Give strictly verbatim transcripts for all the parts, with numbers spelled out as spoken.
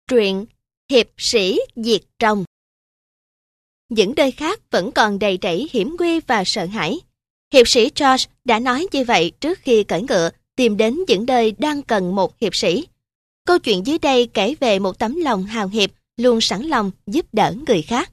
Truyện Hiệp sĩ diệt rồng. Những nơi khác vẫn còn đầy rẫy hiểm nguy và sợ hãi. Hiệp sĩ George đã nói như vậy trước khi cưỡi ngựa tìm đến những nơi đang cần một hiệp sĩ. Câu chuyện dưới đây kể về một tấm lòng hào hiệp luôn sẵn lòng giúp đỡ người khác.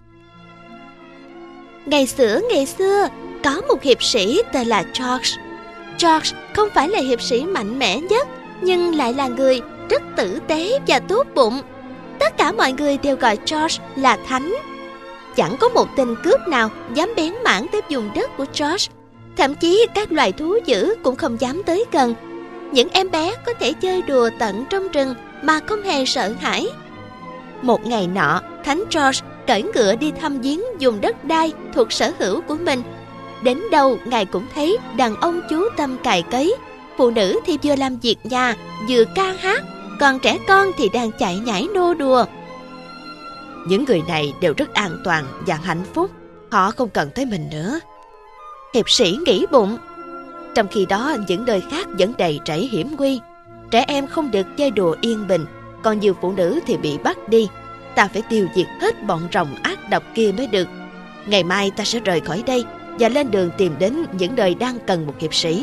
Ngày xưa ngày xưa, có một hiệp sĩ tên là George. George không phải là hiệp sĩ mạnh mẽ nhất, nhưng lại là người rất tử tế và tốt bụng. Tất cả mọi người đều gọi George là Thánh. Chẳng có một tên cướp nào dám bén mảng tới vùng đất của George. Thậm chí các loài thú dữ cũng không dám tới gần. Những em bé có thể chơi đùa tận trong rừng mà không hề sợ hãi. Một ngày nọ, Thánh George cưỡi ngựa đi thăm viếng vùng đất đai thuộc sở hữu của mình. Đến đâu ngài cũng thấy đàn ông chú tâm cày cấy, phụ nữ thì vừa làm việc nhà vừa ca hát, còn trẻ con thì đang chạy nhảy nô đùa. Những người này đều rất an toàn và hạnh phúc, họ không cần tới mình nữa. Hiệp sĩ nghĩ bụng. Trong khi đó những nơi khác vẫn đầy rẫy hiểm nguy. Trẻ em không được chơi đùa yên bình, còn nhiều phụ nữ thì bị bắt đi. Ta phải tiêu diệt hết bọn rồng ác độc kia mới được. Ngày mai ta sẽ rời khỏi đây và lên đường tìm đến những nơi đang cần một hiệp sĩ.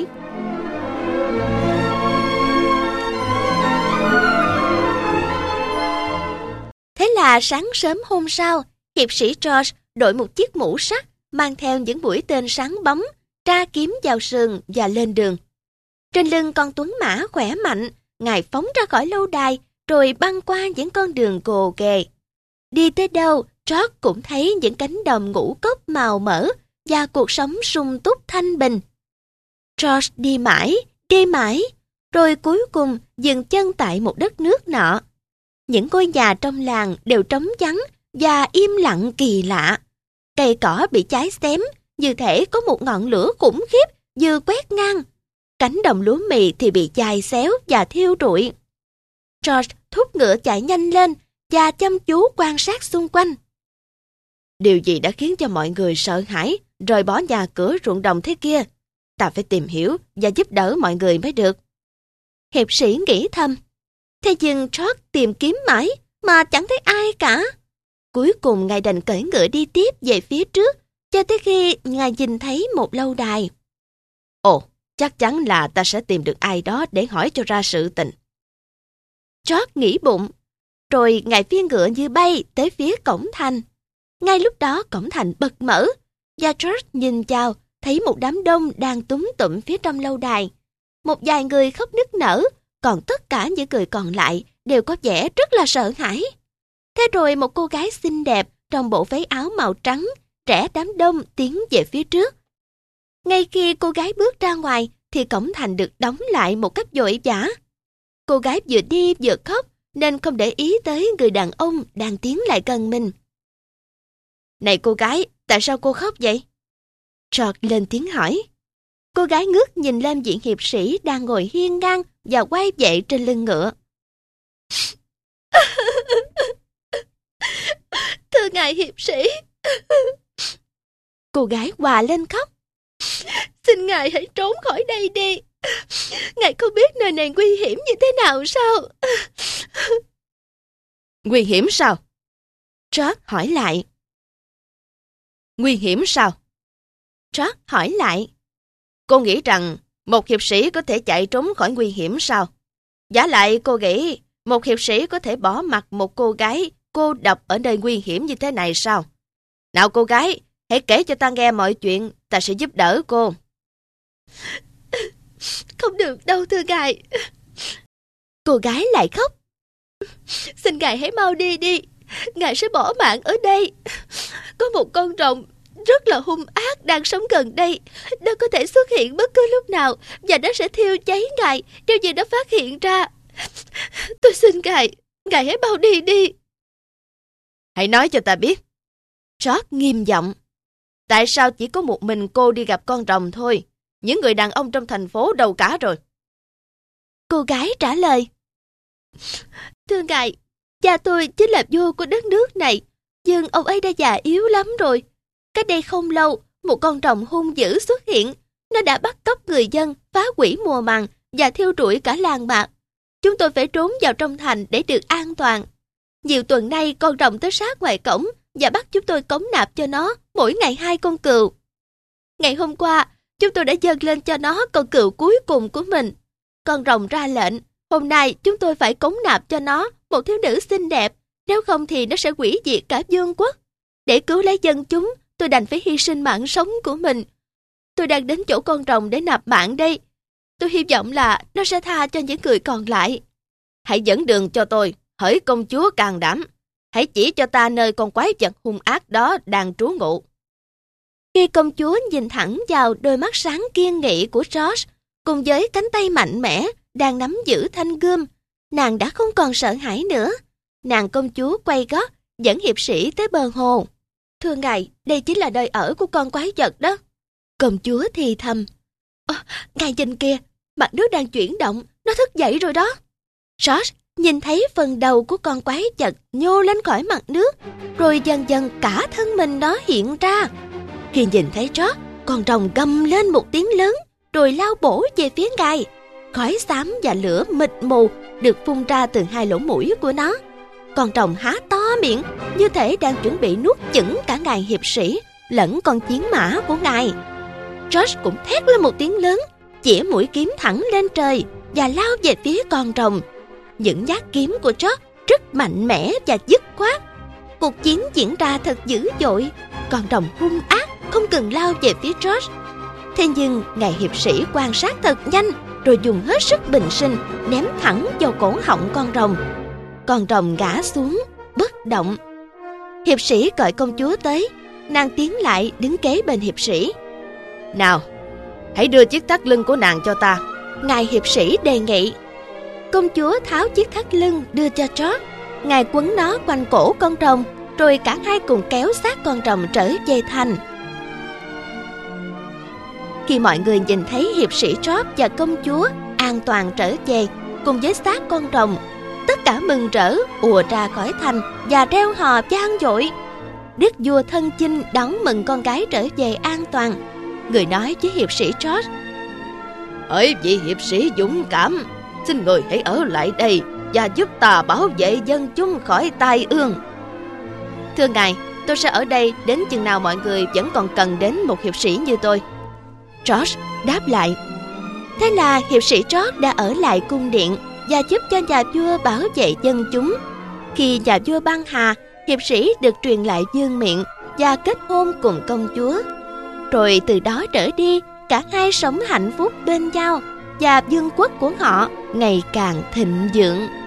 Thế là sáng sớm hôm sau, hiệp sĩ George đội một chiếc mũ sắt, mang theo những mũi tên sáng bóng, tra kiếm vào sườn và lên đường. Trên lưng con tuấn mã khỏe mạnh, ngài phóng ra khỏi lâu đài, rồi băng qua những con đường gồ ghề. Đi tới đâu, George cũng thấy những cánh đồng ngũ cốc màu mỡ và cuộc sống sung túc thanh bình. George đi mãi, đi mãi, rồi cuối cùng dừng chân tại một đất nước nọ. Những ngôi nhà trong làng đều trống vắng và im lặng kỳ lạ. Cây cỏ bị cháy xém, như thể có một ngọn lửa khủng khiếp vừa quét ngang. Cánh đồng lúa mì thì bị chài xéo và thiêu rụi. George thúc ngựa chạy nhanh lên và chăm chú quan sát xung quanh. Điều gì đã khiến cho mọi người sợ hãi, rời bỏ nhà cửa ruộng đồng thế kia? Ta phải tìm hiểu và giúp đỡ mọi người mới được. Hiệp sĩ nghĩ thầm. Thế nhưng George tìm kiếm mãi mà chẳng thấy ai cả. Cuối cùng ngài đành cưỡi ngựa đi tiếp về phía trước, cho tới khi ngài nhìn thấy một lâu đài. Ồ, chắc chắn là ta sẽ tìm được ai đó để hỏi cho ra sự tình. George nghĩ bụng, rồi ngài phi ngựa như bay tới phía cổng thành. Ngay lúc đó cổng thành bật mở, và George nhìn vào, thấy một đám đông đang túm tụm phía trong lâu đài. Một vài người khóc nức nở, còn tất cả những người còn lại đều có vẻ rất là sợ hãi. Thế rồi một cô gái xinh đẹp trong bộ váy áo màu trắng rẽ đám đông tiến về phía trước. Ngay khi cô gái bước ra ngoài thì cổng thành được đóng lại một cách vội vã. Cô gái vừa đi vừa khóc nên không để ý tới người đàn ông đang tiến lại gần mình. Này cô gái, tại sao cô khóc vậy? George lên tiếng hỏi. Cô gái ngước nhìn lên vị hiệp sĩ đang ngồi hiên ngang và quay vệ trên lưng ngựa. Thưa ngài hiệp sĩ. Cô gái hòa lên khóc. Xin ngài hãy trốn khỏi đây đi. Ngài không biết nơi này nguy hiểm như thế nào sao? Nguy hiểm sao? George hỏi lại. Nguy hiểm sao? George hỏi lại. Cô nghĩ rằng một hiệp sĩ có thể chạy trốn khỏi nguy hiểm sao? Giả lại cô nghĩ một hiệp sĩ có thể bỏ mặc một cô gái cô độc ở nơi nguy hiểm như thế này sao? Nào cô gái, hãy kể cho ta nghe mọi chuyện, ta sẽ giúp đỡ cô. Không được đâu thưa ngài. Cô gái lại khóc. Xin ngài hãy mau đi đi, ngài sẽ bỏ mạng ở đây. Có một con rồng rất là hung ác đang sống gần đây. Nó có thể xuất hiện bất cứ lúc nào và nó sẽ thiêu cháy ngài nếu như nó phát hiện ra. Tôi xin ngài, ngài hãy mau đi đi. Hãy nói cho ta biết. George nghiêm giọng. Tại sao chỉ có một mình cô đi gặp con rồng thôi? Những người đàn ông trong thành phố đâu cả rồi? Cô gái trả lời. Thưa ngài, cha tôi chính là vua của đất nước này, nhưng ông ấy đã già yếu lắm rồi. Cách đây không lâu, một con rồng hung dữ xuất hiện. Nó đã bắt cóc người dân, phá hủy mùa màng và thiêu rụi cả làng mạc. Chúng tôi phải trốn vào trong thành để được an toàn. Nhiều tuần nay con rồng tới sát ngoài cổng và bắt chúng tôi cống nạp cho nó mỗi ngày hai con cừu. Ngày hôm qua, chúng tôi đã dâng lên cho nó con cừu cuối cùng của mình. Con rồng ra lệnh, hôm nay chúng tôi phải cống nạp cho nó một thiếu nữ xinh đẹp, nếu không thì nó sẽ hủy diệt cả vương quốc. Để cứu lấy dân chúng, tôi đành phải hy sinh mạng sống của mình. Tôi đang đến chỗ con rồng để nạp mạng đây. Tôi hy vọng là nó sẽ tha cho những người còn lại. Hãy dẫn đường cho tôi, hỡi công chúa can đảm. Hãy chỉ cho ta nơi con quái vật hung ác đó đang trú ngụ. Khi công chúa nhìn thẳng vào đôi mắt sáng kiên nghị của George, cùng với cánh tay mạnh mẽ đang nắm giữ thanh gươm, nàng đã không còn sợ hãi nữa. Nàng công chúa quay gót dẫn hiệp sĩ tới bờ hồ. Thưa ngài, đây chính là nơi ở của con quái vật đó. Công chúa thì thầm. À, ngài nhìn kìa, mặt nước đang chuyển động, nó thức dậy rồi đó. George nhìn thấy phần đầu của con quái vật nhô lên khỏi mặt nước, rồi dần dần cả thân mình nó hiện ra. Khi nhìn thấy George, con rồng gầm lên một tiếng lớn, rồi lao bổ về phía ngài. Khói xám và lửa mịt mù được phun ra từ hai lỗ mũi của nó. Con rồng há to miệng, như thể đang chuẩn bị nuốt chửng cả ngài hiệp sĩ lẫn con chiến mã của ngài. George cũng thét lên một tiếng lớn, chĩa mũi kiếm thẳng lên trời và lao về phía con rồng. Những nhát kiếm của George rất mạnh mẽ và dứt khoát. Cuộc chiến diễn ra thật dữ dội. Con rồng hung ác không ngừng lao về phía George. Thế nhưng ngài hiệp sĩ quan sát thật nhanh, rồi dùng hết sức bình sinh ném thẳng vào cổ họng con rồng. Con rồng ngã xuống bất động. Hiệp sĩ gọi công chúa tới. Nàng tiến lại đứng kế bên hiệp sĩ. Nào, hãy đưa chiếc thắt lưng của nàng cho ta. Ngài hiệp sĩ đề nghị. Công chúa tháo chiếc thắt lưng đưa cho George. Ngài quấn nó quanh cổ con rồng, rồi cả hai cùng kéo xác con rồng trở về thành. Khi mọi người nhìn thấy hiệp sĩ George và công chúa an toàn trở về cùng với xác con rồng, tất cả mừng rỡ ùa ra khỏi thành và reo hò vang dội. Đức vua thân chinh đón mừng con gái trở về an toàn. Người nói với hiệp sĩ George: Hỡi vị hiệp sĩ dũng cảm, xin người hãy ở lại đây và giúp ta bảo vệ dân chúng khỏi tai ương. Thưa ngài, tôi sẽ ở đây đến chừng nào mọi người vẫn còn cần đến một hiệp sĩ như tôi. George đáp lại. Thế là hiệp sĩ George đã ở lại cung điện và giúp cho nhà vua bảo vệ dân chúng. Khi nhà vua băng hà, hiệp sĩ được truyền lại vương miện và kết hôn cùng công chúa. Rồi từ đó trở đi, cả hai sống hạnh phúc bên nhau và vương quốc của họ ngày càng thịnh vượng.